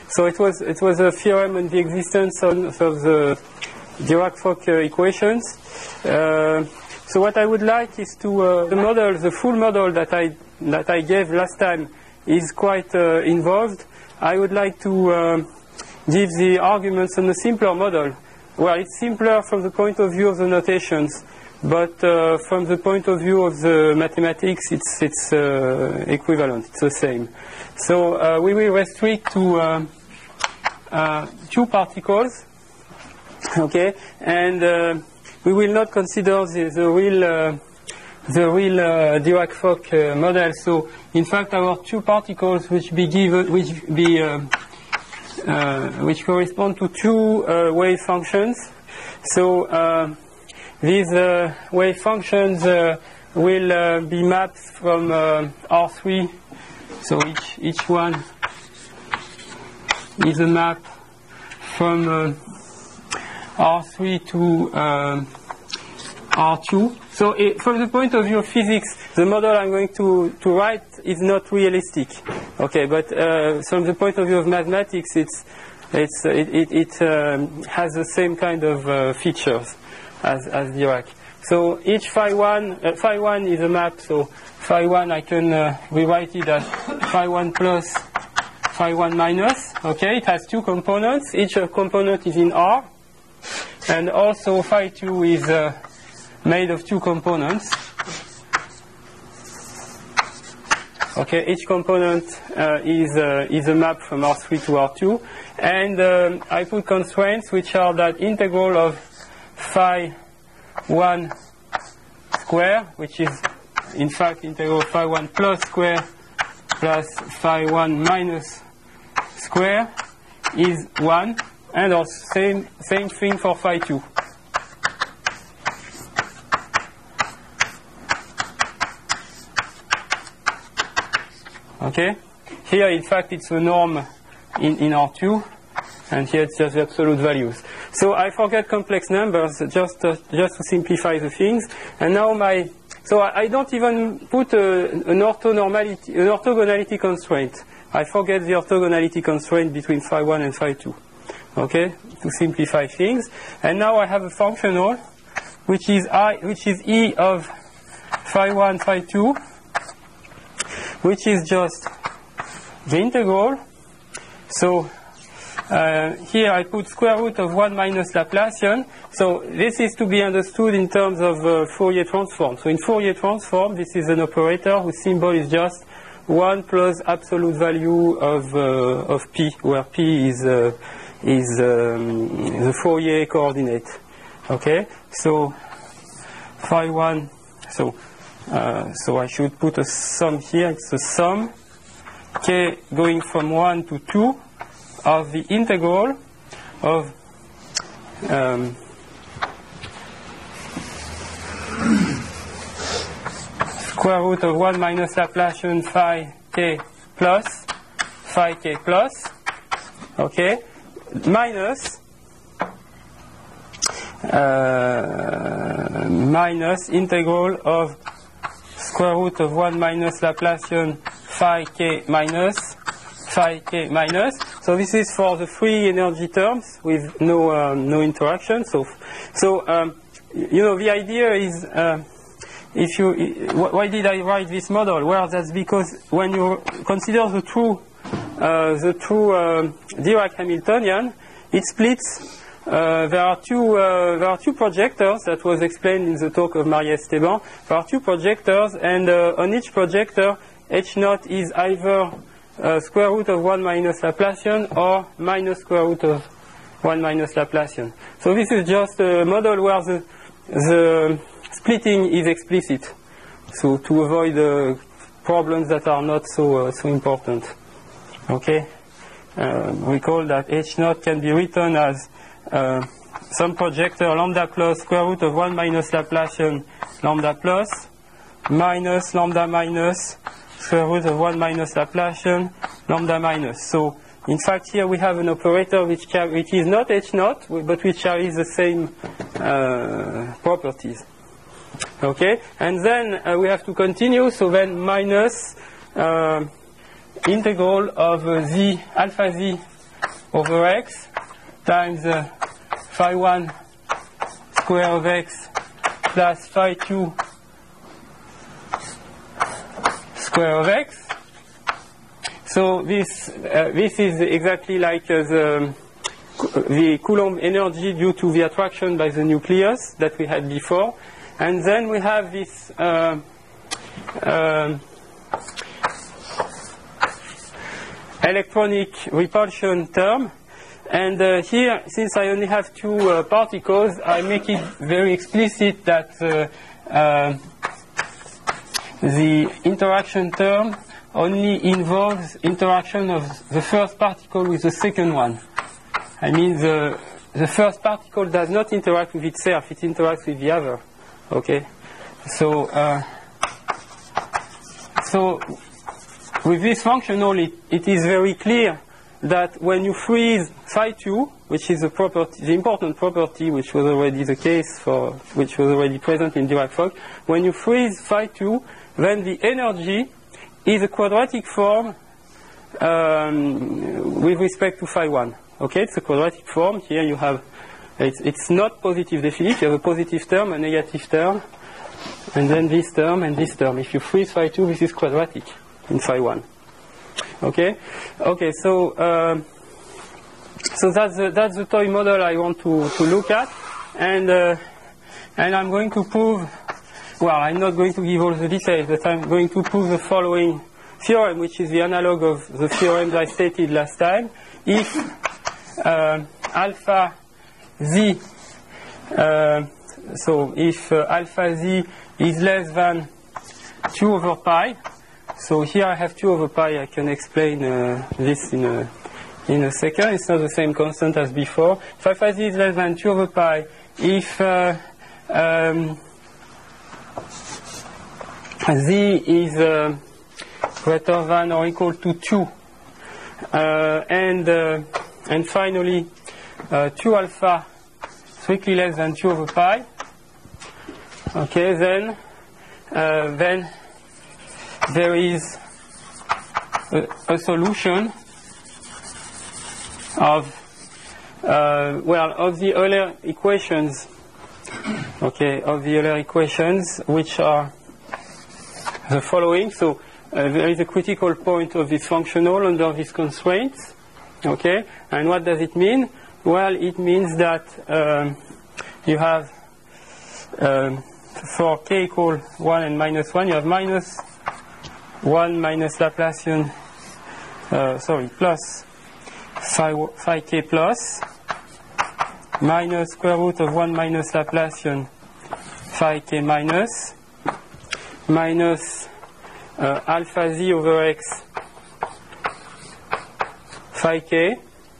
So it was a theorem on the existence of the Dirac-Fock equations. So what I would like is to the full model that I gave last time is quite involved. I would like to give the arguments on a simpler model. Well, it's simpler from the point of view of the notations, but from the point of view of the mathematics, it's equivalent. It's the same. So we will restrict to two particles, okay, and we will not consider the real Dirac-Fock model. So, in fact, our two particles which correspond to two wave functions. So these wave functions will be mapped from R3. So each one is a map from R3 to R2. So from the point of view of physics, the model I'm going to write is not realistic. Okay, but from the point of view of mathematics, it has the same kind of features as Dirac. So each phi1 is a map. So phi1 I can rewrite it as phi1 plus phi1 minus. Okay, it has two components. Each component is in R, and also phi2 is made of two components. Okay, each component is a map from R3 to R2, and I put constraints which are that integral of phi1 square, which is in fact integral of phi1 plus square plus phi1 minus square is 1, and also same thing for phi2. Okay, here in fact it's a norm in R2, and here it's just the absolute values. So I forget complex numbers just to simplify the things. And now so I don't even put an orthogonality constraint. I forget the orthogonality constraint between phi1 and phi2. Okay, to simplify things. And now I have a functional which is E of phi1, phi2, which is just the integral. So here I put square root of 1 minus Laplacian. So this is to be understood in terms of Fourier transform. So in Fourier transform, this is an operator whose symbol is just 1 plus absolute value of P, where P is the Fourier coordinate. Okay, so phi1. So I should put a sum here. It's a sum k going from 1 to 2 of the integral of square root of 1 minus Laplacian phi k plus, okay, minus integral of square root of 1 minus Laplacian phi k minus. So this is for the free energy terms with no interaction. So you know, the idea is why did I write this model? Well, that's because when you consider the true Dirac-Hamiltonian, it splits. There are two projectors that was explained in the talk of Marie-Esteban. There are two projectors, and on each projector, H naught is either square root of 1 minus Laplacian or minus square root of 1 minus Laplacian. So this is just a model where the splitting is explicit. So to avoid problems that are not so important. Okay. Recall that H naught can be written as some projector lambda plus square root of 1 minus Laplacian lambda plus minus lambda minus square root of 1 minus Laplacian lambda minus. So in fact here we have an operator which is not H naught, but which carries the same properties. Okay, and then we have to continue. So then minus integral of z alpha z over x times phi 1 square of x plus phi 2 square of x. So this is exactly like the Coulomb energy due to the attraction by the nucleus that we had before. And then we have this electronic repulsion term. And here, since I only have two particles, I make it very explicit that the interaction term only involves interaction of the first particle with the second one. I mean, the first particle does not interact with itself, it interacts with the other. Okay? So with this functional, it is very clear that when you freeze phi 2, which is the important property which was already the case which was already present in Dirac-Fock, when you freeze phi 2, then the energy is a quadratic form with respect to phi 1. Okay, it's a quadratic form. Here you have, it's not positive definite. You have a positive term, a negative term, and then this term and this term. If you freeze phi 2, this is quadratic in phi 1. Okay, okay. So that's the toy model I want to look at, and I'm going to prove. Well, I'm not going to give all the details, but I'm going to prove the following theorem, which is the analog of the theorems I stated last time. If alpha z, so if alpha z is less than 2 over pi, so here I have 2 over pi, I can explain this in a second. It's not the same constant as before. If alpha z is less than 2 over pi, if z is greater than or equal to 2, and finally 2 alpha strictly less than 2 over pi, okay, then there is a solution of of the Euler equations, okay, of the Euler equations, which are the following. So there is a critical point of this functional under these constraints, okay, and what does it mean? Well, it means that you have for k equal 1 and minus 1, you have minus 1 minus Laplacian, plus phi k plus minus square root of 1 minus Laplacian phi k minus alpha z over x phi k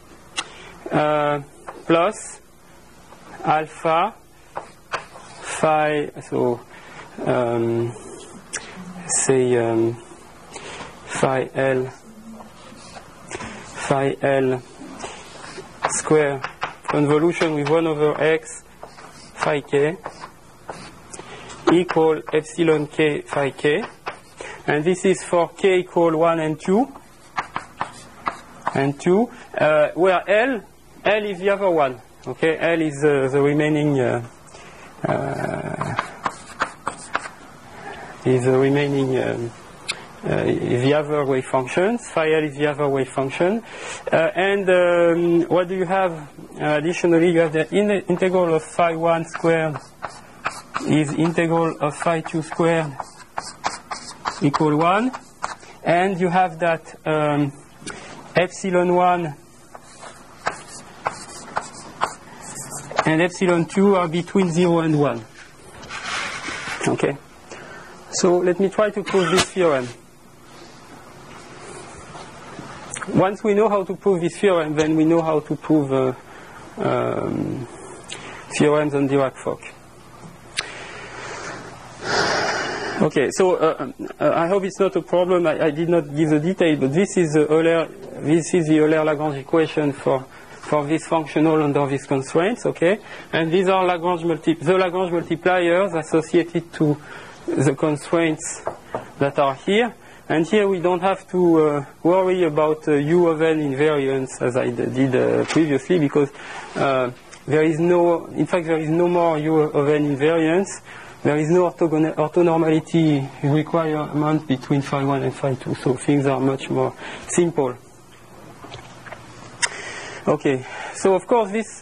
plus alpha phi, so phi L square convolution with 1 over x phi k equal epsilon k phi k, and this is for k equal 1 and 2, where L is the other one. Okay, L is the remaining the other wave functions. Phi L is the other wave function, and what do you have additionally? You have the integral of phi 1 squared is integral of phi 2 squared equal 1, and you have that epsilon 1 and epsilon 2 are between 0 and 1. Okay, so let me try to prove this theorem. Once we know how to prove this theorem, then we know how to prove theorems on Dirac-Fock. Okay, so I hope it's not a problem. I did not give the detail, but this is the Euler-Lagrange equation for this functional under these constraints. Okay, and these are the Lagrange multipliers associated to the constraints that are here. And here we don't have to worry about U of n invariance as I did previously, because there is no, in fact, there is no more U of n invariance. There is no orthonormality requirement between phi 1 and phi 2, so things are much more simple. Okay, so of course this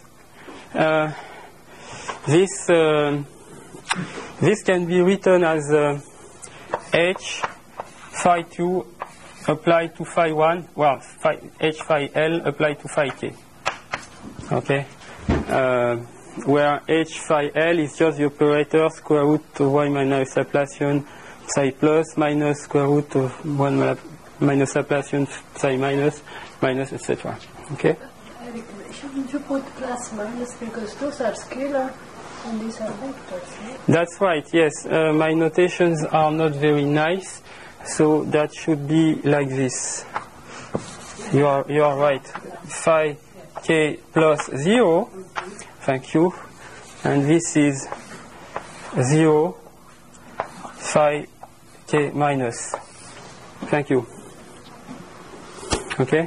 can be written as h phi 2 applied to phi 1, well, h phi L applied to phi k. Okay, where h phi L is just the operator square root of y minus Laplacian psi plus minus square root of 1 minus Laplacian psi minus, etc. Okay? Eric, shouldn't you put plus minus because those are scalar and these are vectors, right? That's right, yes. My notations are not very nice, so that should be like this. You are right. Phi k plus 0. Thank you. And this is 0 phi k minus. Thank you. Okay?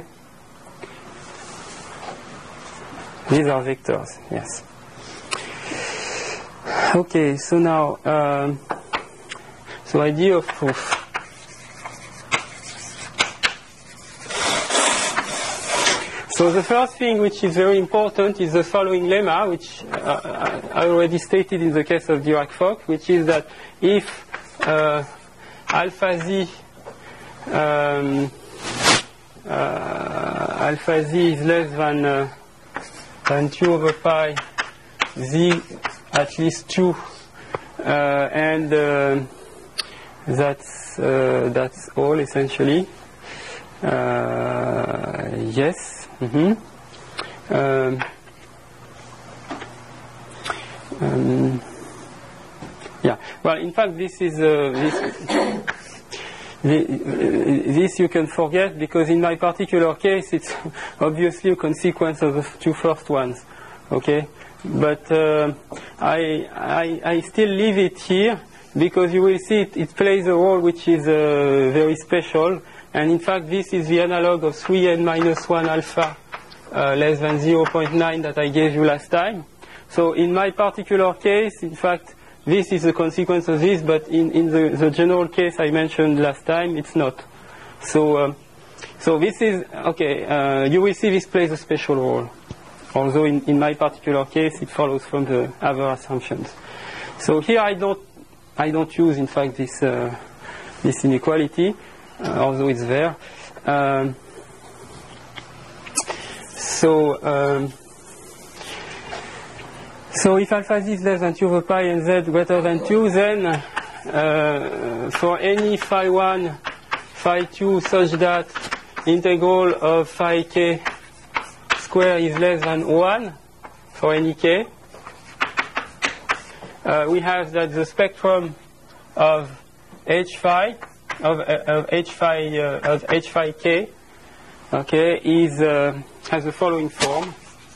These are vectors, yes. Okay, so now, so idea of proof. So the first thing which is very important is the following lemma, which I already stated in the case of Dirac-Fock, which is that if alpha z is less than 2 over pi z at least 2, and that's all essentially. Yes. Yeah. Well, in fact, this is this you can forget, because in my particular case, it's obviously a consequence of the two first ones. Okay, but I still leave it here because you will see it plays a role which is very special. And in fact, this is the analog of 3n minus 1 alpha less than 0.9 that I gave you last time. So in my particular case, in fact, this is a consequence of this, but in the general case I mentioned last time, it's not. So this is, okay, you will see this plays a special role. Although in my particular case, it follows from the other assumptions. So here I don't use, in fact, this inequality. Although it's there. So if alpha z is less than 2 over pi and z greater than 2, then for any phi 1, phi 2 such that integral of phi k square is less than 1 for any k, we have that the spectrum of h phi h phi k, okay, has the following form.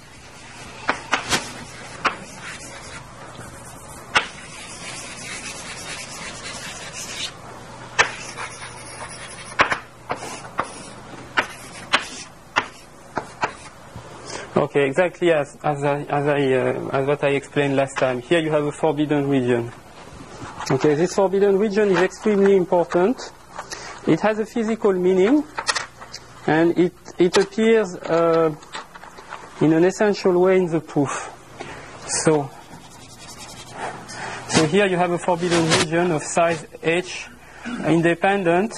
Okay, exactly as what I explained last time. Here you have a forbidden region. Okay, this forbidden region is extremely important. It has a physical meaning, and it appears in an essential way in the proof. So here you have a forbidden region of size h, independent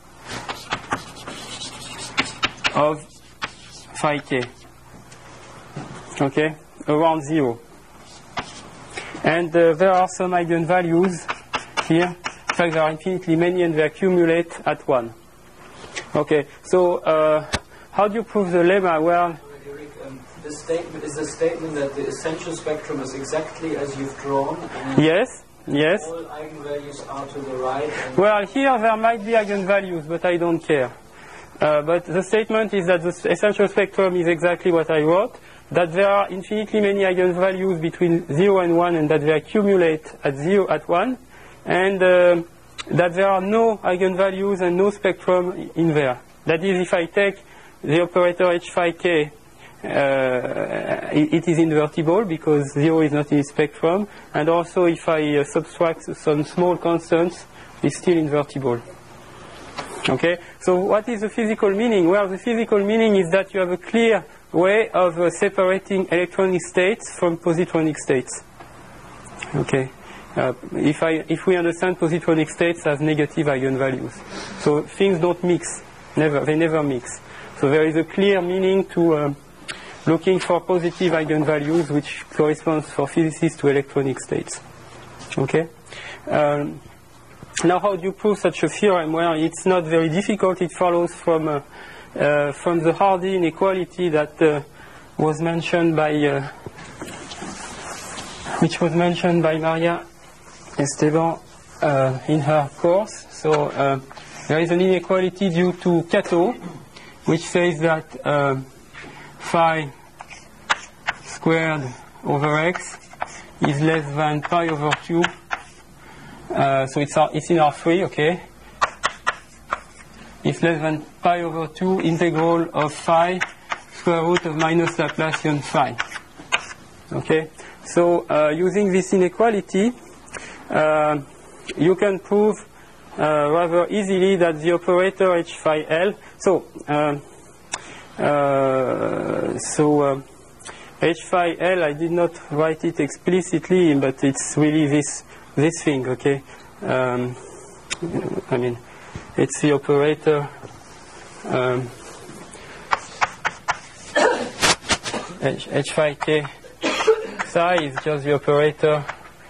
of phi k. Okay, around 0. And there are some eigenvalues here. In fact, there are infinitely many, and they accumulate at 1. Okay, so how do you prove the lemma? Well, Eric, this statement is a statement that the essential spectrum is exactly as you've drawn. And yes. All eigenvalues are to the right. Well, here there might be eigenvalues, but I don't care. But the statement is that the essential spectrum is exactly what I wrote, that there are infinitely many eigenvalues between 0 and 1, and that they accumulate at 1. And that there are no eigenvalues and no spectrum in there. That is, if I take the operator h phi k, it is invertible because 0 is not in its spectrum, and also if I subtract some small constants, it's still invertible. Okay, so what is the physical meaning? Well, the physical meaning is that you have a clear way of separating electronic states from positronic states. Okay, if we understand positronic states as negative eigenvalues, so things don't mix, they never mix. So there is a clear meaning to looking for positive eigenvalues, which corresponds for physicists to electronic states. Okay. Now, how do you prove such a theorem? Well, it's not very difficult. It follows from the Hardy inequality that was mentioned by, which was mentioned by Maria Esteban in her course. So there is an inequality due to Kato, which says that phi squared over x is less than pi over 2. So it's in R3, okay? It's less than pi over 2 integral of phi square root of minus Laplacian phi. Okay? So using this inequality, you can prove rather easily that the operator h phi L. So h phi L, I did not write it explicitly, but it's really this thing, okay? I mean, it's the operator h phi k psi is just the operator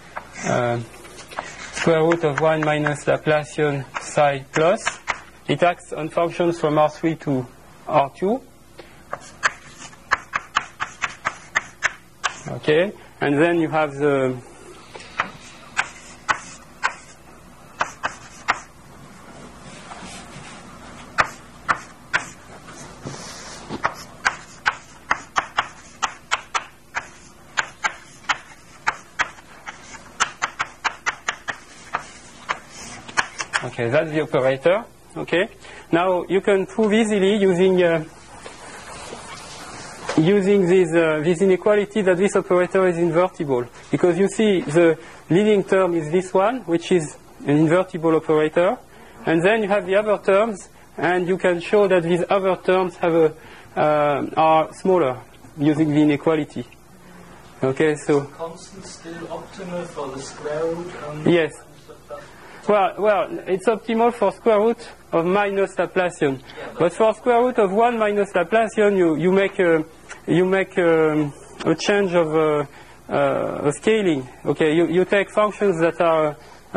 square root of 1 minus Laplacian psi plus. It acts on functions from R3 to R2. Okay, and then you have the okay, that's the operator. Okay, now you can prove easily using this inequality that this operator is invertible, because you see the leading term is this one, which is an invertible operator, and then you have the other terms, and you can show that these other terms have are smaller using the inequality. Okay, so constant still optimal for the square root? Yes. Well, it's optimal for square root of minus Laplacian, but for square root of 1 minus Laplacian, you make a change of a scaling. Okay, you take functions that are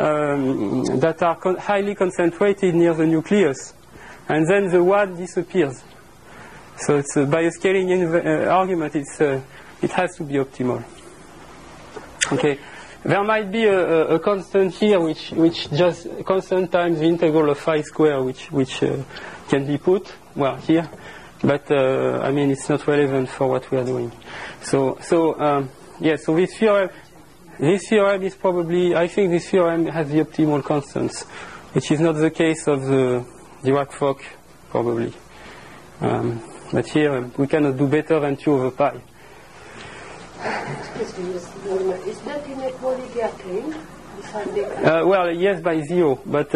highly concentrated near the nucleus, and then the 1 disappears. So it's by a scaling argument, it has to be optimal. Okay. There might be a constant here, which just constant times the integral of phi square, which can be put here, but I mean it's not relevant for what we are doing. So this theorem is probably, I think this theorem has the optimal constants, which is not the case of the Dirac-Fock probably. But here we cannot do better than 2 over pi. Excuse me, is that inequality attained? Well, yes, by 0, but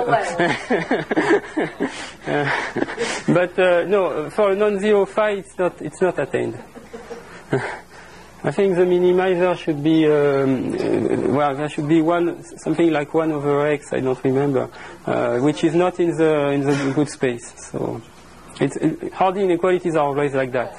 no, for a non-zero phi, it's not attained. I think the minimizer should be there should be something like 1 over x. I don't remember, which is not in the good space. So Hardy inequalities are always like that.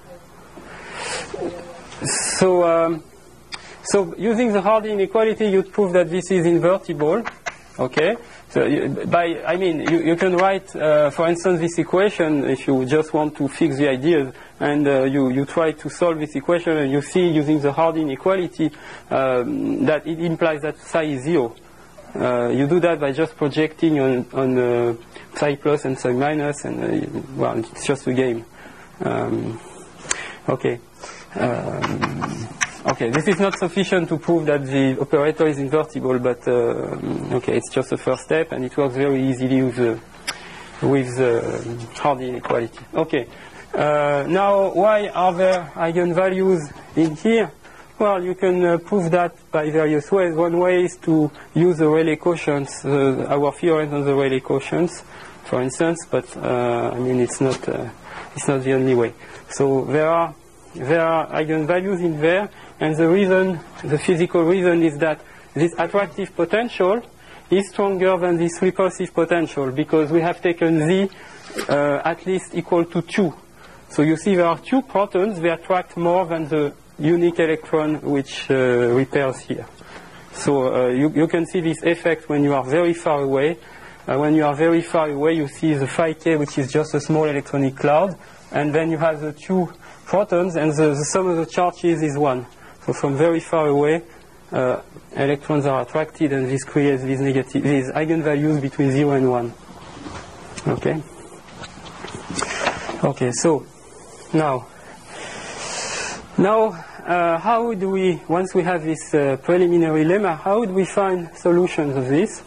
So using the Hardy inequality, you'd prove that this is invertible. Okay. So you can write, for instance, this equation if you just want to fix the ideas, and you try to solve this equation, and you see using the Hardy inequality that it implies that psi is 0. You do that by just projecting on psi plus and psi minus, and it's just a game. Okay. Okay, this is not sufficient to prove that the operator is invertible, but okay, it's just the first step, and it works very easily with the Hardy inequality. Okay, now why are there eigenvalues in here? Well, you can prove that by various ways. One way is to use the Rayleigh quotients, our theorem on the Rayleigh quotients, for instance. But I mean, it's not the only way. So there are eigenvalues in there, and the reason, the physical reason, is that this attractive potential is stronger than this repulsive potential because we have taken Z at least equal to 2. So you see there are 2 protons, they attract more than the unique electron which repels here. So you can see this effect when you are very far away. When you are very far away, you see the phi k, which is just a small electronic cloud, and then you have the 2 protons, and the sum of the charges is 1. So from very far away, electrons are attracted, and this creates these eigenvalues between 0 and 1. Okay. Okay. So now, how do we, once we have this preliminary lemma, how would we find solutions of this?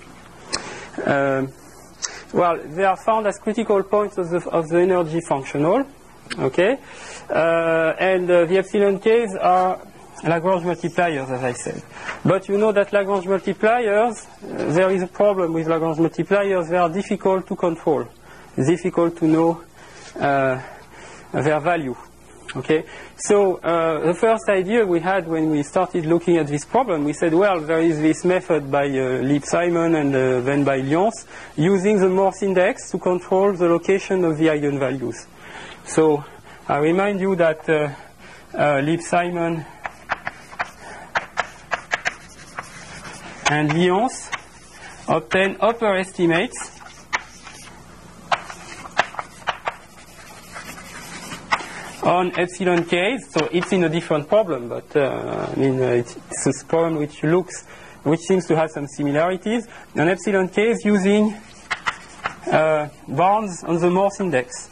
Well, they are found as critical points of the energy functional. Okay, and the epsilon k's are Lagrange multipliers, as I said. But you know that Lagrange multipliers, there is a problem with Lagrange multipliers. They are difficult to control. It's difficult to know their value. Okay, so the first idea we had when we started looking at this problem, we said, well, there is this method by Lieb-Simon and then by Lyons, using the Morse index to control the location of the eigenvalues. So I remind you that Lieb-Simon and Lyons obtain upper estimates on epsilon k. So it's in a different problem, but I mean it's a problem which seems to have some similarities. On epsilon k is using bounds on the Morse index.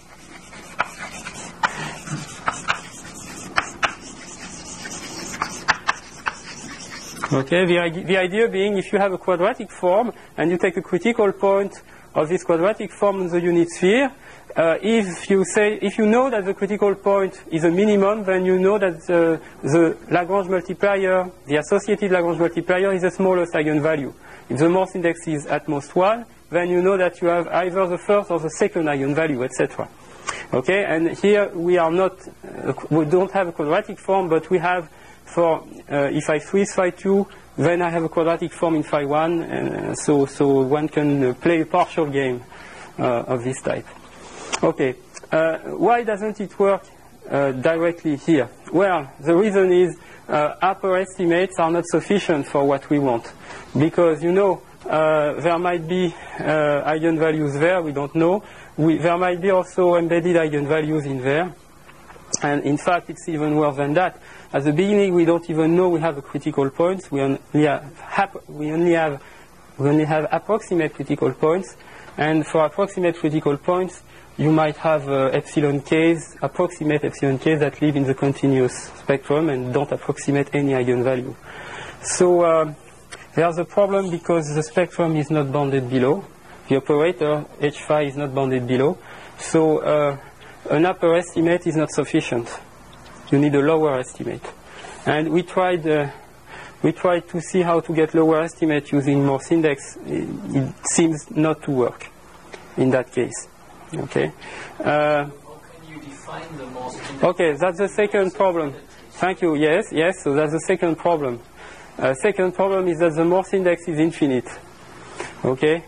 Okay, the idea being, if you have a quadratic form and you take a critical point of this quadratic form on the unit sphere, if you know that the critical point is a minimum, then you know that the Lagrange multiplier, the associated Lagrange multiplier, is the smallest eigenvalue. If the Morse index is at most 1, then you know that you have either the first or the second eigenvalue, etc. Okay, and here we are not, we don't have a quadratic form, but we have, for if I freeze phi 2, then I have a quadratic form in phi 1, and so one can play a partial game of this type. Okay, why doesn't it work directly here? Well, the reason is upper estimates are not sufficient for what we want, because you know there might be eigenvalues there, we don't know. There might be also embedded eigenvalues in there, and in fact it's even worse than that. At the beginning we don't even know we have a critical point. We only have approximate critical points, and for approximate critical points you might have epsilon k's, approximate epsilon k's that live in the continuous spectrum and don't approximate any eigenvalue. So there's a problem because the spectrum is not bounded below. The operator h phi is not bounded below. So an upper estimate is not sufficient. You need a lower estimate. And we tried to see how to get lower estimate using Morse index. It seems not to work in that case. Okay. How can you define the Morse index? Okay, that's the second problem. Thank you. Yes. So that's the second problem. Second problem is that the Morse index is infinite. Okay.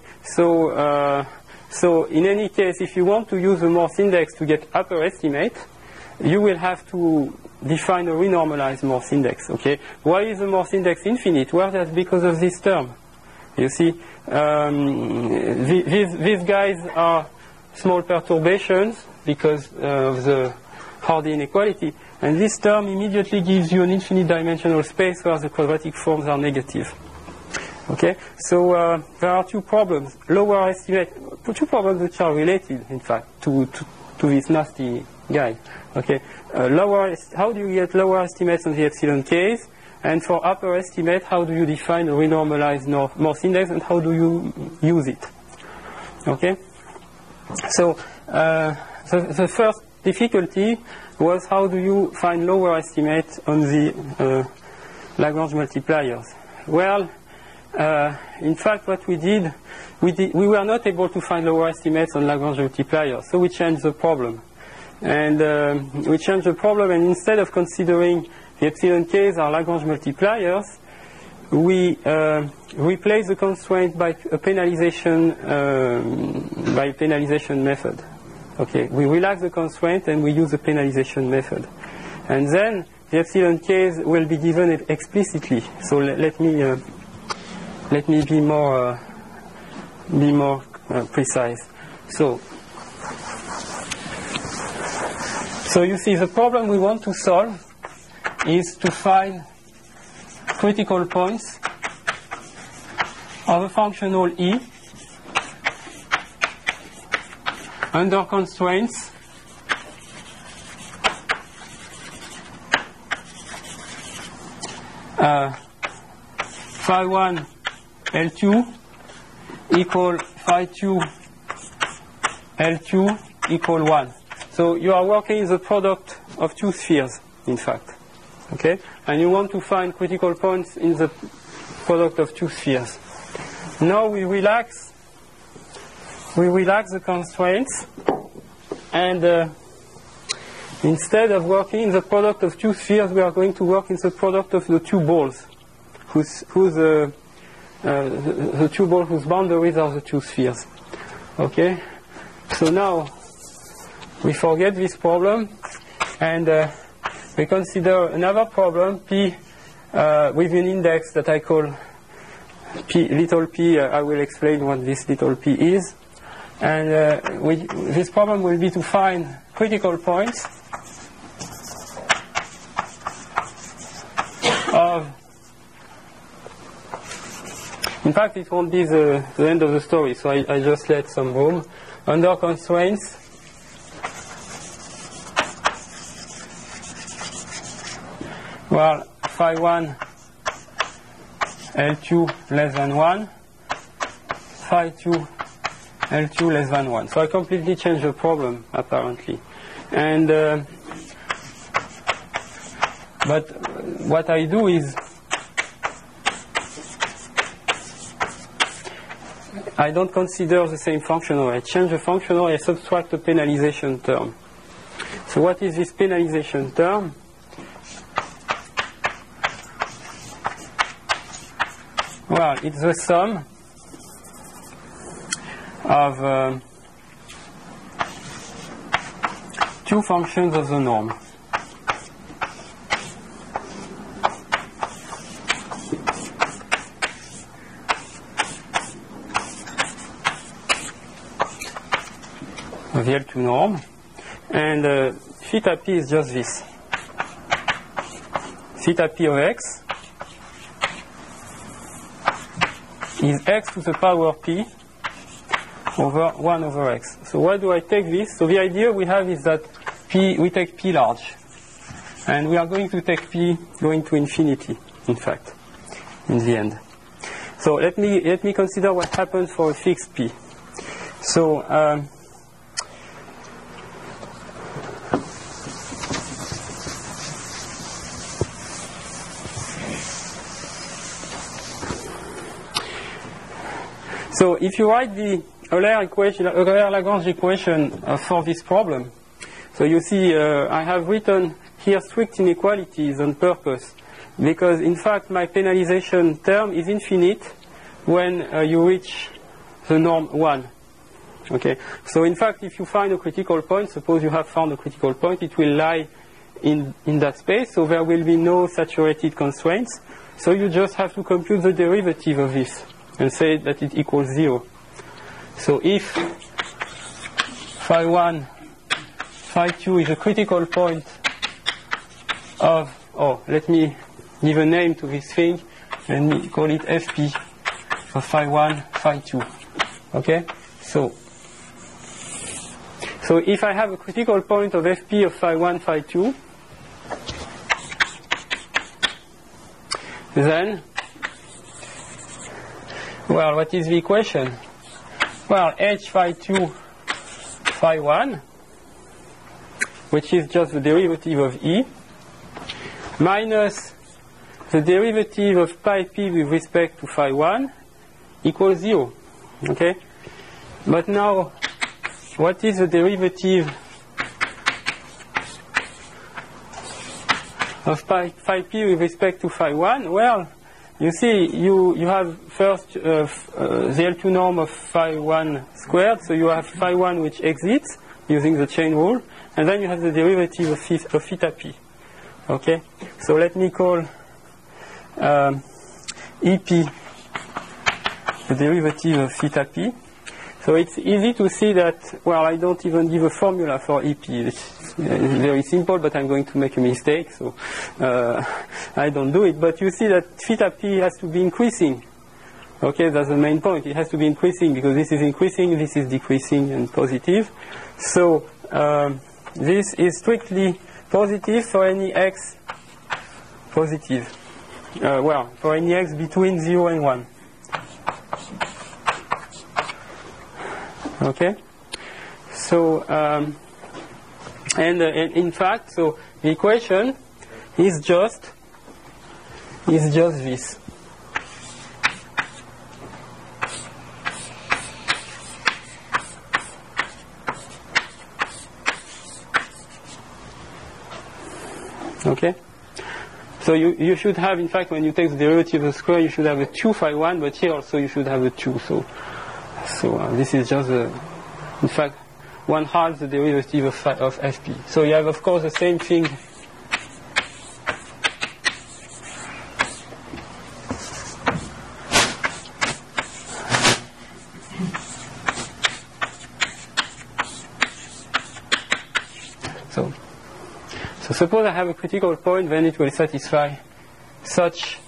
So in any case, if you want to use the Morse index to get upper estimate, you will have to define a renormalized Morse index. Okay. Why is the Morse index infinite? Well, that's because of this term. You see, these guys are small perturbations because of the Hardy inequality, and this term immediately gives you an infinite dimensional space where the quadratic forms are negative. Okay, so there are two problems. Lower estimate, two problems which are related, in fact, to this nasty guy. Okay, how do you get lower estimates on the epsilon case? And for upper estimate, how do you define a renormalized Morse index, and how do you use it? Okay, so the first difficulty was how do you find lower estimates on the Lagrange multipliers? Well, in fact, what we did, we were not able to find lower estimates on Lagrange multipliers, so we changed the problem. And and instead of considering the epsilon k's are Lagrange multipliers, we replace the constraint by a penalization method. Okay, we relax the constraint and we use the penalization method, and then the epsilon k's will be given explicitly. So let me be more precise. So you see, the problem we want to solve is to find critical points of a functional E under constraints phi 1 L2 equal phi 2 L2 equal 1. So you are working in the product of two spheres, in fact. Okay? And you want to find critical points in the product of two spheres. Now we relax the constraints, and instead of working in the product of two spheres, we are going to work in the product of the two balls, the two balls whose boundaries are the two spheres. Okay? So now we forget this problem, and we consider another problem, P, with an index that I call P, little p. I will explain what this little p is. And this problem will be to find critical points of, in fact, it won't be the end of the story, so I just let some room. Under constraints well, phi 1 L2 less than 1, phi 2 L2 less than 1. So I completely changed the problem, apparently. And but what I do is I don't consider the same functional. I change the functional, I subtract the penalization term. So what is this penalization term? Well, it's the sum of two functions of the norm. Of the L2 norm, and theta p is just this. Theta p of x is x to the power p over 1 over x. So why do I take this? So the idea we have is that we take p large, and we are going to take p going to infinity, in fact, in the end. So let me consider what happens for a fixed p. So So if you write the Euler-Lagrange equation for this problem, so you see I have written here strict inequalities on purpose, because in fact my penalization term is infinite when you reach the norm 1. Okay. So in fact, if you find a critical point, suppose you have found a critical point, it will lie in that space, so there will be no saturated constraints. So you just have to compute the derivative of this and say that it equals 0. So if phi 1, phi 2 is a critical point of, let me give a name to this thing, and we call it Fp for phi 1, phi 2. Okay? So So if I have a critical point of Fp of phi 1, phi 2, then, well, what is the equation? Well, h phi 2 phi 1, which is just the derivative of E, minus the derivative of pi p with respect to phi 1 equals 0. Okay? But now, what is the derivative of phi p with respect to phi 1? Well, you see, you have first the L2 norm of phi 1 squared, so you have phi 1 which exits using the chain rule, and then you have the derivative of theta p. Okay? So let me call EP the derivative of theta p. So it's easy to see that, well, I don't even give a formula for EP. It's very simple, but I'm going to make a mistake, so I don't do it. But you see that theta p has to be increasing. Okay, that's the main point. It has to be increasing because this is increasing, this is decreasing and positive. So this is strictly positive for any x positive. Well, for any x between 0 and 1. Okay, so and in fact, so the equation is just this. Okay, so you should have, in fact, when you take the derivative of the square, you should have a 2 phi 1, but here also you should have a 2. So this is just, in fact, 1/2 the derivative of Fp. So you have, of course, the same thing. So suppose I have a critical point, then it will satisfy such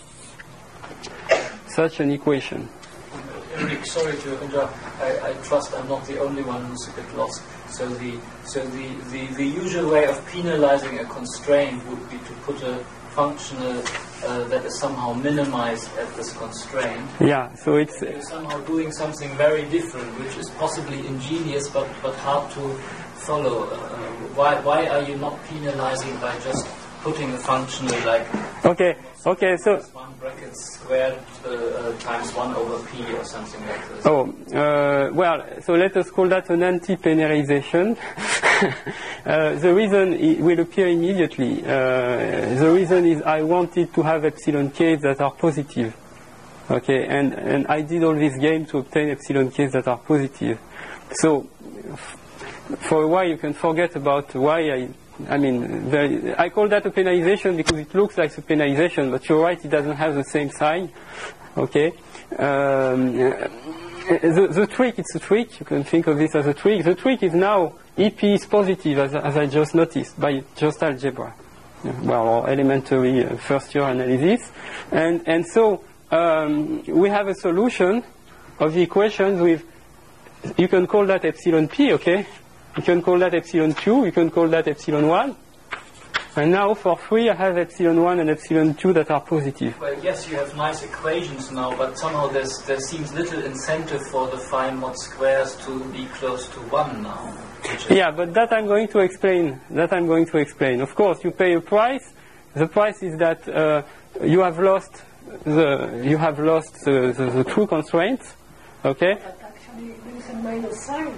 an equation. Eric, sorry to interrupt. I trust I'm not the only one who's a bit lost. So the usual way of penalizing a constraint would be to put a functional that is somehow minimized at this constraint. Yeah, so it's you're somehow doing something very different, which is possibly ingenious but hard to follow. Why are you not penalizing by just putting a functional like okay, so 1 bracket squared times 1 over p or something like this? Well, so let us call that an anti-penalization. The reason it will appear immediately. The reason is I wanted to have epsilon k's that are positive. Okay, and I did all this game to obtain epsilon k's that are positive. So for a while you can forget about why I call that a penalization because it looks like a penalization, but you're right, it doesn't have the same sign. Okay. The trick, it's a trick. You can think of this as a trick. The trick is now EP is positive, as I just noticed, by just algebra. Well, or elementary first year analysis. And so we have a solution of the equations with, you can call that epsilon p, okay? You can call that epsilon 2, you can call that epsilon 1. And now for free I have epsilon 1 and epsilon 2 that are positive. Well, yes, you have nice equations now, but somehow there seems little incentive for the phi mod squares to be close to 1 now. Yeah, but that I'm going to explain. Of course, you pay a price. The price is that you have lost the true constraints. Okay? But actually there is a minus sign.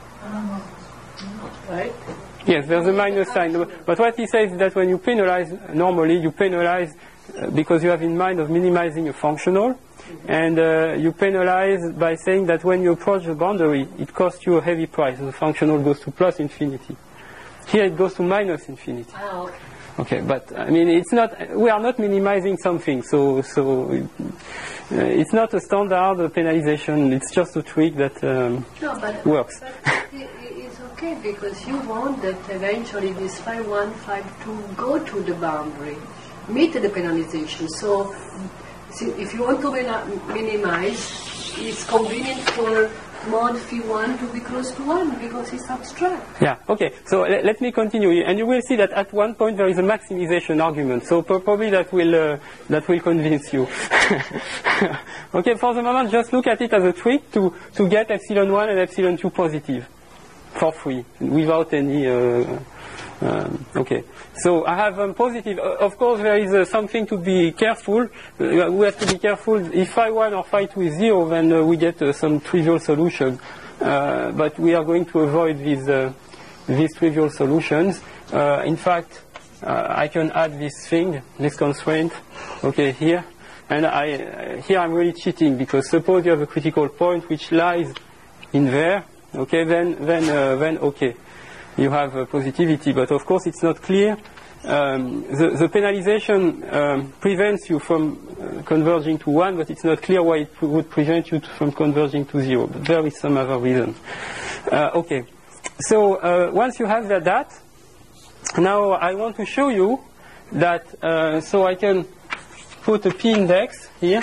Right? Yes, there's a minus sign. But what he says is that when you penalize, normally you penalize because you have in mind of minimizing a functional, and you penalize by saying that when you approach the boundary, it costs you a heavy price. The functional goes to plus infinity. Here it goes to minus infinity. Ah, okay. Okay, but I mean, it's not. We are not minimizing something, so it's not a standard penalization. It's just a trick that works. But it's okay because you want that eventually this phi 1, phi 2 go to the boundary, meet the penalization. So if you want to minimize, it's convenient for mod phi1 to be close to 1 because it's abstract. Yeah, okay. So let me continue. And you will see that at one point there is a maximization argument. So probably that will convince you. Okay, for the moment, just look at it as a trick to get epsilon 1 and epsilon 2 positive for free, without any... okay, so I have positive. Of course, there is something to be careful. We have to be careful. If phi1 or phi2 is 0, then we get some trivial solution. But we are going to avoid these trivial solutions. In fact, I can add this thing, this constraint, okay, here. And here I'm really cheating, because suppose you have a critical point which lies in there, okay, then okay. You have positivity, but of course it's not clear. The penalization prevents you from converging to 1, but it's not clear why it would prevent you from converging to 0. But there is some other reason. Okay, so once you have that, now I want to show you that, so I can put a p-index here.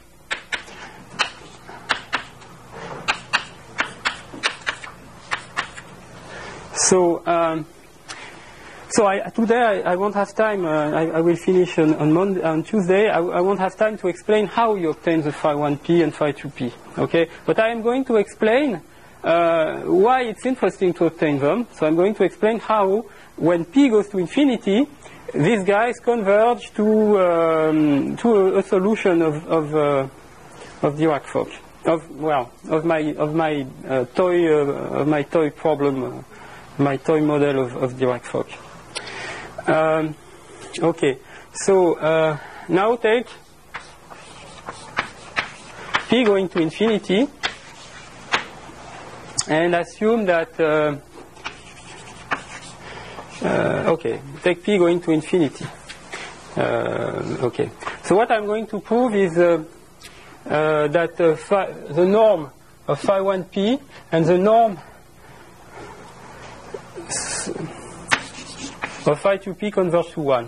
So, today I won't have time. I will finish on Tuesday. I won't have time to explain how you obtain the phi1p and phi2p. Okay, but I am going to explain why it's interesting to obtain them. So I'm going to explain how, when p goes to infinity, these guys converge to a solution of Dirac-Fock. Of my toy problem. My toy model of Dirac-Fock. Okay, so now take p going to infinity and assume that, okay, take p going to infinity. Okay, so what I'm going to prove is that the norm of phi1p and the norm of phi2p converge to 1.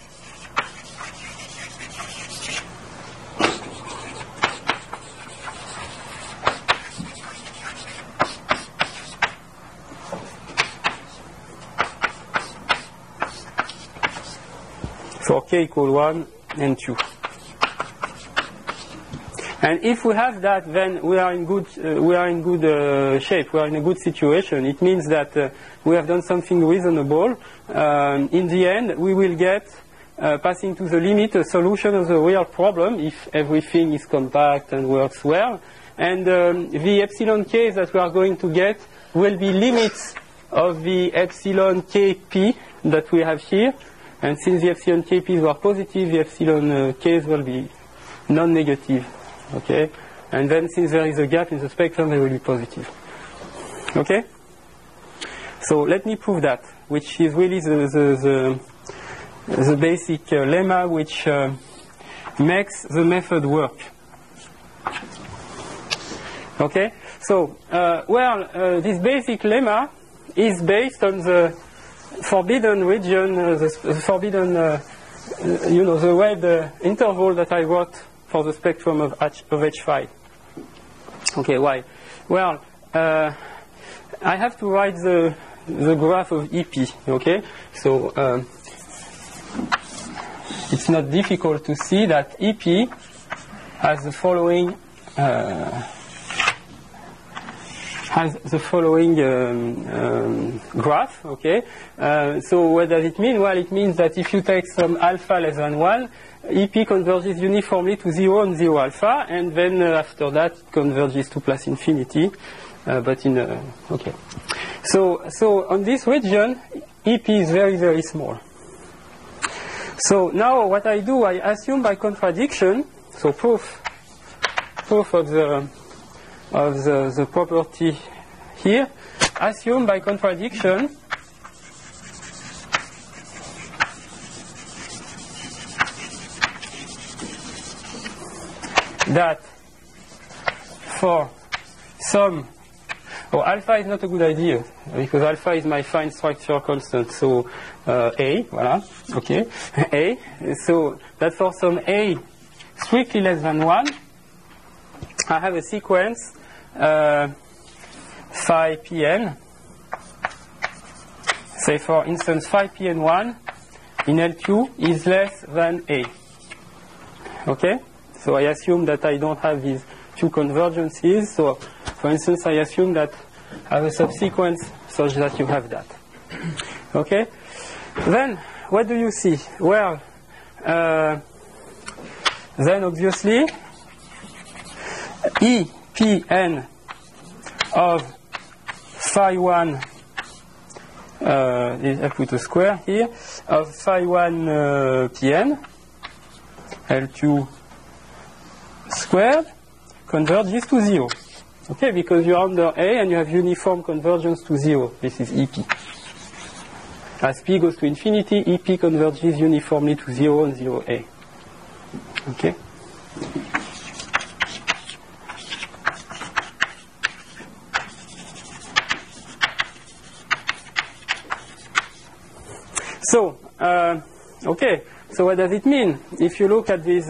For k equal 1 and 2. And if we have that, then we are in good shape. We are in a good situation. It means that we have done something reasonable. In the end, we will get, passing to the limit, a solution of the real problem if everything is compact and works well. And the epsilon k's that we are going to get will be limits of the epsilon kp that we have here. And since the epsilon kp's were positive, the epsilon k's will be non-negative. Okay, and then since there is a gap in the spectrum, they will be positive. Okay, so let me prove that, which is really the basic lemma which makes the method work. Okay, so this basic lemma is based on the forbidden region, the forbidden, the wide interval that I wrote for the spectrum of H phi. Okay, why? Well, I have to write the graph of EP. Okay, so it's not difficult to see that EP has the following graph. Okay, so what does it mean? Well, it means that if you take some alpha less than 1, EP converges uniformly to 0 and 0 alpha, and then after that it converges to plus infinity. Okay. So on this region, EP is very, very small. So now what I do, I assume by contradiction, so proof of the property here, assume by contradiction that for some, alpha is not a good idea because alpha is my fine structure constant. So A, voilà, okay, A. So that for some A strictly less than 1, I have a sequence phi pn. Say for instance phi pn1 in LQ is less than A. Okay? So I assume that I don't have these two convergences. So for instance I assume that I have a subsequence such that you have that. Okay? Then what do you see? Well, then obviously E Pn of phi 1 I put a square here of phi 1 Pn L2 squared converges to 0. Okay, because you're under A and you have uniform convergence to 0. This is EP. As P goes to infinity, EP converges uniformly to 0 and 0A. Okay? So, okay. So what does it mean? If you look at this,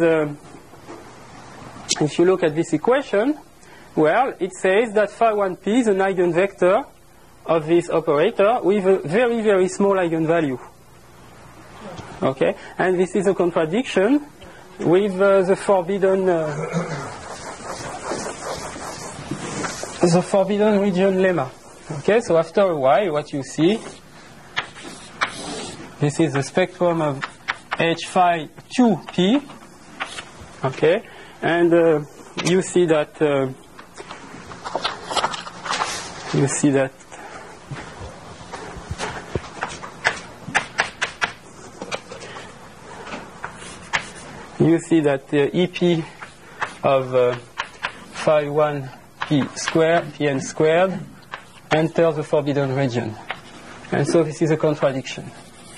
equation, well, it says that phi 1p is an eigenvector of this operator with a very, very small eigenvalue. Okay, and this is a contradiction with the forbidden region lemma. Okay, so after a while, what you see, this is the spectrum of H phi 2p. Okay, and you see that the EP of phi 1p squared, pn squared, enters the forbidden region. And so this is a contradiction.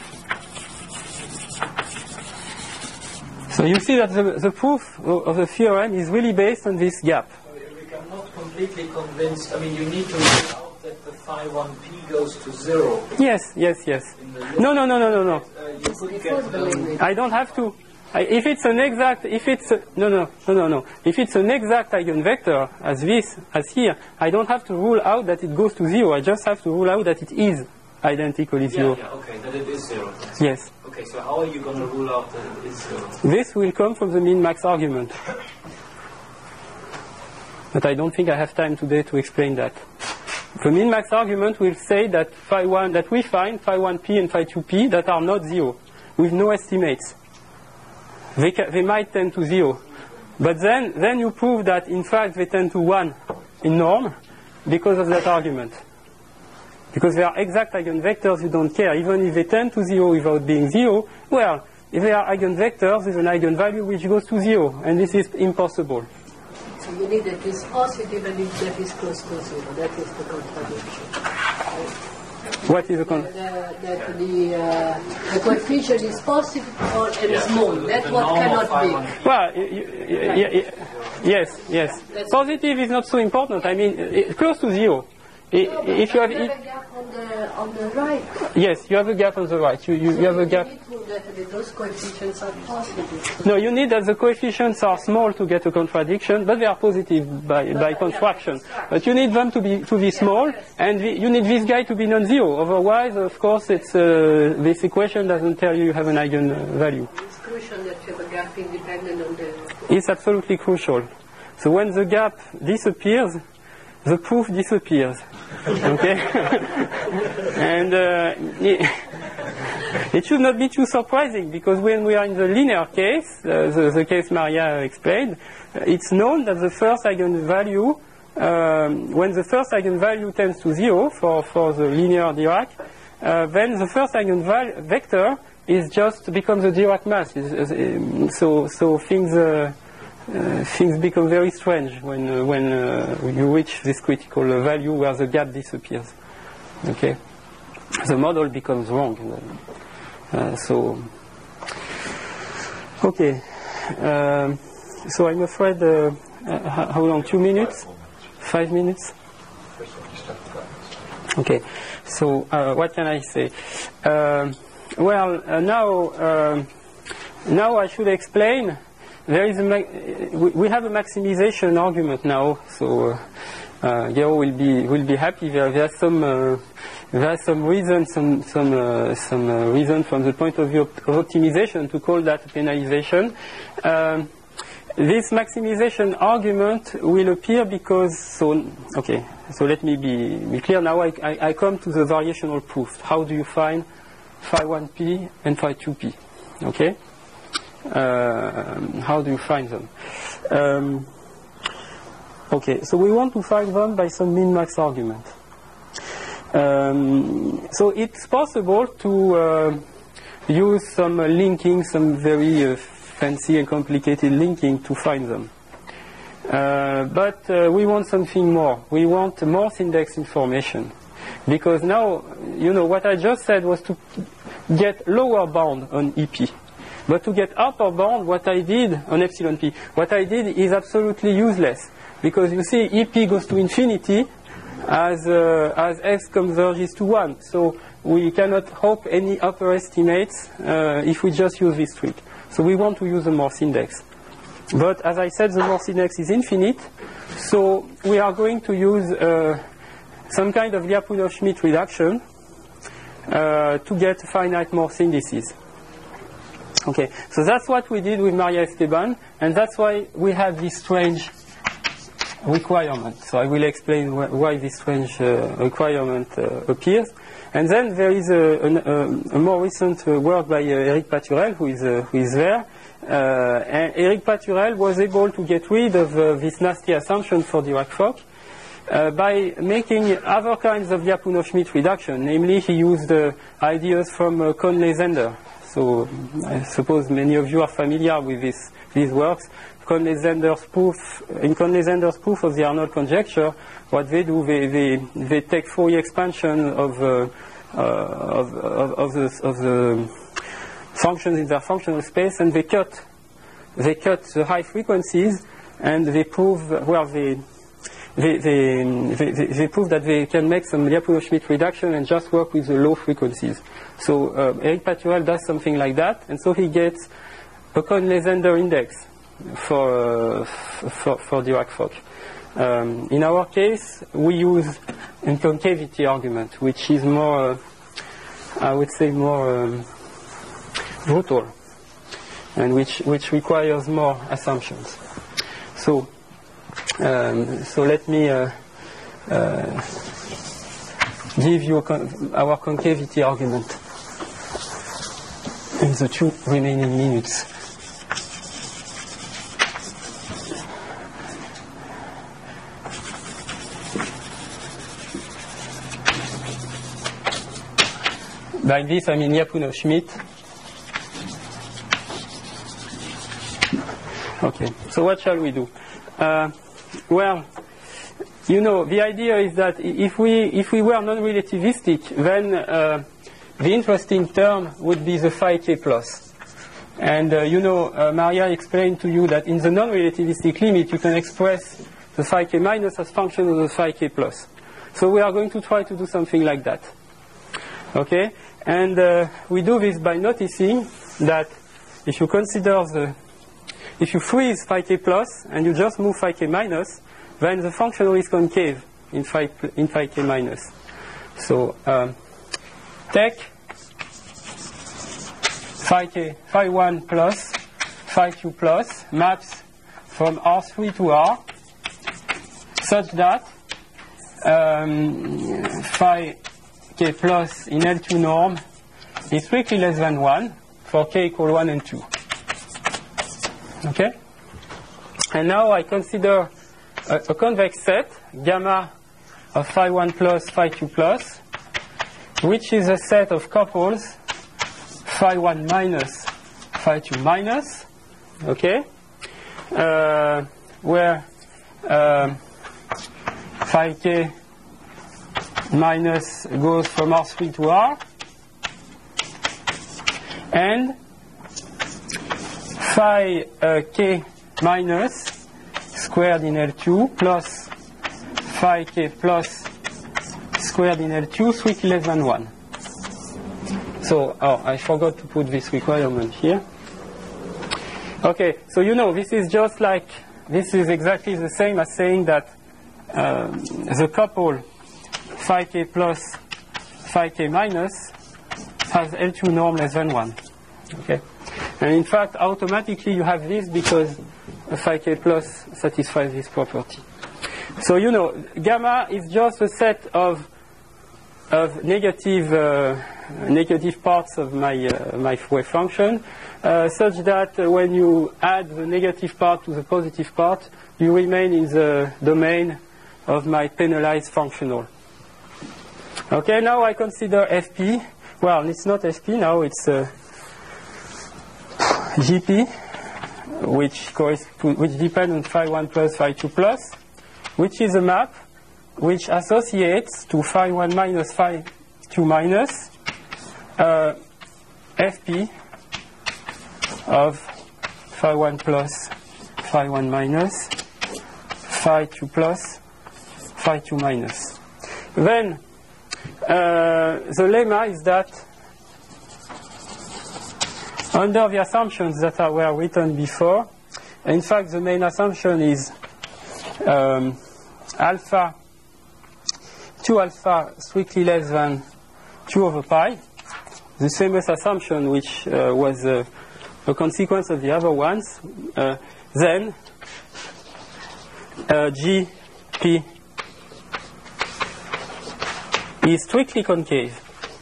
So you see that the proof of the theorem is really based on this gap. I'm not completely convinced. I mean, you need to rule out that the phi 1p goes to 0. Yes. No. You could get I don't have to. If it's an exact eigenvector as here, I don't have to rule out that it goes to 0. I just have to rule out that it is identically 0. Yeah, okay, that it is 0. Yes. Okay, so how are you going to rule out that it is 0? This will come from the min-max argument. But I don't think I have time today to explain that. The min-max argument will say that we find phi 1p and phi 2p that are not 0, with no estimates. They might tend to 0. But then you prove that in fact they tend to 1 in norm because of that argument. Because they are exact eigenvectors, you don't care. Even if they tend to 0 without being 0, well, if they are eigenvectors with an eigenvalue which goes to 0, and this is impossible. So you need that is positive and if that is close to 0. That is the contradiction. What is the the coefficient is positive or small. That's what cannot be. Well, yes. Positive is not so important. I mean, close to 0. If you have a gap on the right. Yes, you have a gap on the right. You have a gap. You need to prove that those coefficients are positive. No, you need that the coefficients are small to get a contradiction, but they are positive by construction. But you need them to be small, and you need this guy to be non-zero. Otherwise, of course, it's this equation doesn't tell you have an eigenvalue. It's crucial that you have a gap independent on the. It's absolutely crucial. So when the gap disappears, the proof disappears. Okay? And it should not be too surprising, because when we are in the linear case, the case Maria explained, it's known that the first eigenvalue, when the first eigenvalue tends to 0 for the linear Dirac, then the first eigenvector is just becomes a Dirac mass. So things become very strange when you reach this critical value where the gap disappears. Okay, the model becomes wrong. Okay. So I'm afraid. How long? 2 minutes? 5 minutes? Okay. So what can I say? Now I should explain there is we have a maximization argument now, so Gero will be happy. There's some reason, some reason from the point of view of optimization to call that penalization. This maximization argument will appear because, so let me be clear now. I come to the variational proof. How do you find phi 1p and phi 2p? Okay? How do you find them? Okay, so we want to find them by some min-max argument. So it's possible to use some linking, some very fancy and complicated linking to find them. But we want something more. We want Morse index information. Because now, you know, what I just said was to get lower bound on EP. But to get upper bound, what I did on epsilon p, what I did is absolutely useless. Because you see, EP goes to infinity as x converges to 1. So we cannot hope any upper estimates if we just use this trick. So we want to use the Morse index. But as I said, the Morse index is infinite. So we are going to use some kind of Lyapunov-Schmidt reduction to get finite Morse indices. Okay, so that's what we did with Maria Esteban, and that's why we have this strange requirement. So I will explain why this strange requirement appears. And then there is a more recent work by Eric Paturel, who is there. And Eric Paturel was able to get rid of this nasty assumption for Dirac-Fock by making other kinds of Lyapunov-Schmidt reduction. Namely, he used ideas from Conley-Zender. So I suppose many of you are familiar with these works. In Conley-Zender's proof of the Arnold conjecture, what they do, they take Fourier expansion of the functions in their functional space, and they cut the high frequencies, and they prove they prove that they can make some Lyapunov-Schmidt reduction and just work with the low frequencies. So Eric Paturel does something like that, and so he gets a Conley-Zender index for Dirac-Fock. In our case, we use a concavity argument, which is more, I would say, more brutal, and which requires more assumptions. So let me give you our concavity argument in the 2 remaining minutes. By this I mean Lyapunov-Schmidt. Okay, so what shall we do? Well, you know, the idea is that if we were non-relativistic, then the interesting term would be the phi k plus. And you know, Maria explained to you that in the non-relativistic limit, you can express the phi k minus as function of the phi k plus. So we are going to try to do something like that. Okay? And we do this by noticing that if you consider if you freeze phi k plus and you just move phi k minus, then the functional is concave in phi k minus. So take phi 1 plus phi 2 plus maps from R3 to R such that phi k plus in L2 norm is strictly less than 1 for k equal 1 and 2. Okay? And now I consider a convex set, gamma of phi 1 plus phi 2 plus, which is a set of couples phi 1 minus phi 2 minus, okay? Where phi k minus goes from R3 to R, and phi k minus squared in L2 plus phi k plus squared in L2 strictly less than 1. So, I forgot to put this requirement here. Okay, so you know, this is just like, this is exactly the same as saying that the couple phi k plus phi k minus has L2 norm less than 1. Okay, and in fact, automatically you have this because phi k plus satisfies this property. So you know, gamma is just a set of negative parts of my wave function, such that when you add the negative part to the positive part, you remain in the domain of my penalized functional. Okay, now I consider Fp. Well, it's not Fp now; it's Gp, which depends on phi 1 plus phi 2 plus, which is a map which associates to phi 1 minus phi 2 minus Fp of phi 1 plus phi 1 minus phi 2 plus phi 2 minus. Then the lemma is that under the assumptions that were written before, in fact the main assumption is alpha 2 alpha strictly less than 2 over pi, the famous assumption which was a consequence of the other ones, then Gp is strictly concave.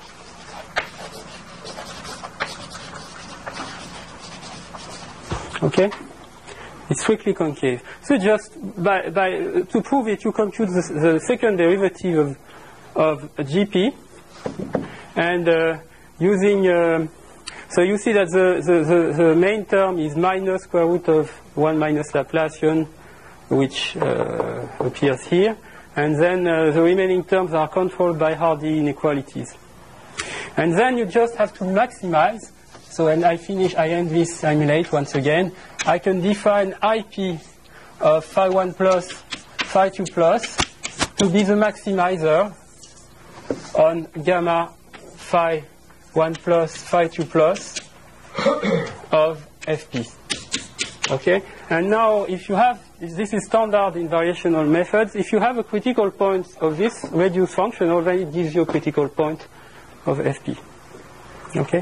Okay? It's strictly concave. So just to prove it, you compute the second derivative of Gp, and using so you see that the main term is minus square root of 1 minus Laplacian, which appears here, and then the remaining terms are controlled by Hardy inequalities. And then you just have to maximize. So when I end this simulate once again, I can define IP of phi 1 plus phi 2 plus to be the maximizer on gamma phi 1 plus phi 2 plus of Fp. Okay? And now if you have, this is standard in variational methods, if you have a critical point of this reduced functional, then it gives you a critical point of Fp. Okay?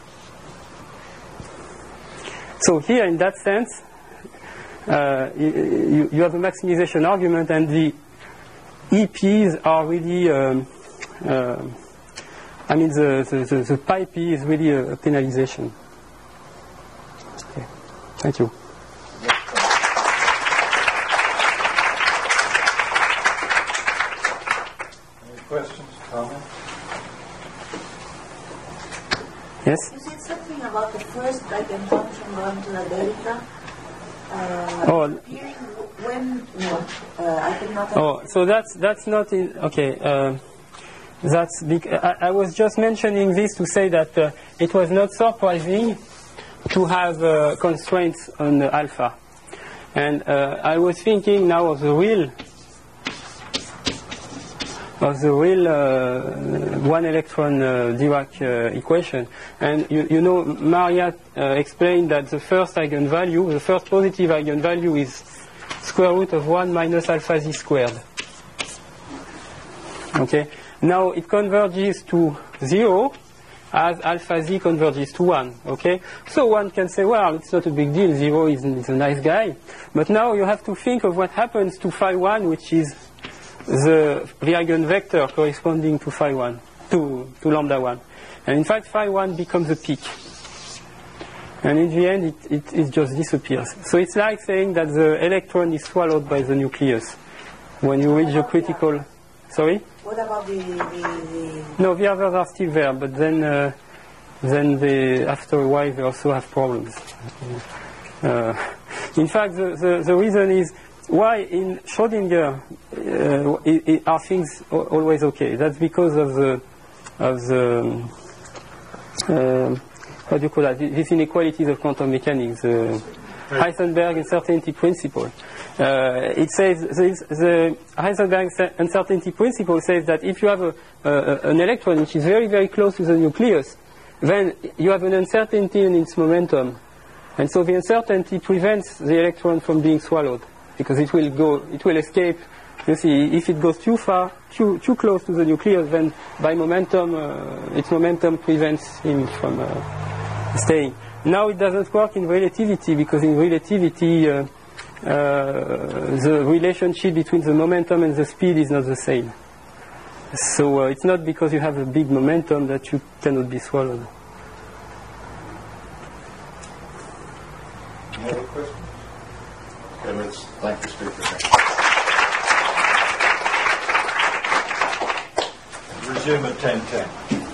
So here, in that sense, you have a maximization argument, and the EPs are really, the pi p is really a penalization. Okay. Thank you. Any questions, comments? Yes? You said something about the first eigenfunction going to the delta. Appearing when I could not. Oh, so that's not in. Okay, I was just mentioning this to say that it was not surprising to have constraints on alpha, and I was thinking now of the real one electron Dirac equation. And you know, Maria explained that the first eigenvalue, the first positive eigenvalue, is square root of 1 minus alpha z squared. Okay. Now it converges to 0 as alpha z converges to 1. Okay. So one can say, well, it's not a big deal. 0 is a nice guy. But now you have to think of what happens to phi 1, which is the eigenvector corresponding to phi 1, to lambda 1. And in fact, phi 1 becomes a peak. And in the end, it just disappears. So it's like saying that the electron is swallowed by the nucleus when you reach the critical. Sorry? What about the No, the others are still there, but then after a while they also have problems. In fact, the reason is why in Schrödinger are things always okay? That's because of the how do you call that? These inequalities of quantum mechanics, Heisenberg uncertainty principle. It says the Heisenberg uncertainty principle says that if you have an electron which is very, very close to the nucleus, then you have an uncertainty in its momentum And so the uncertainty prevents the electron from being swallowed, because it will escape. You see, if it goes too far, too close to the nucleus, then by momentum, its momentum prevents him from staying. Now it doesn't work in relativity, because in relativity, the relationship between the momentum and the speed is not the same. So it's not because you have a big momentum that you cannot be swallowed. Any other questions? Okay, let's thank the speaker. Resume at 10:10.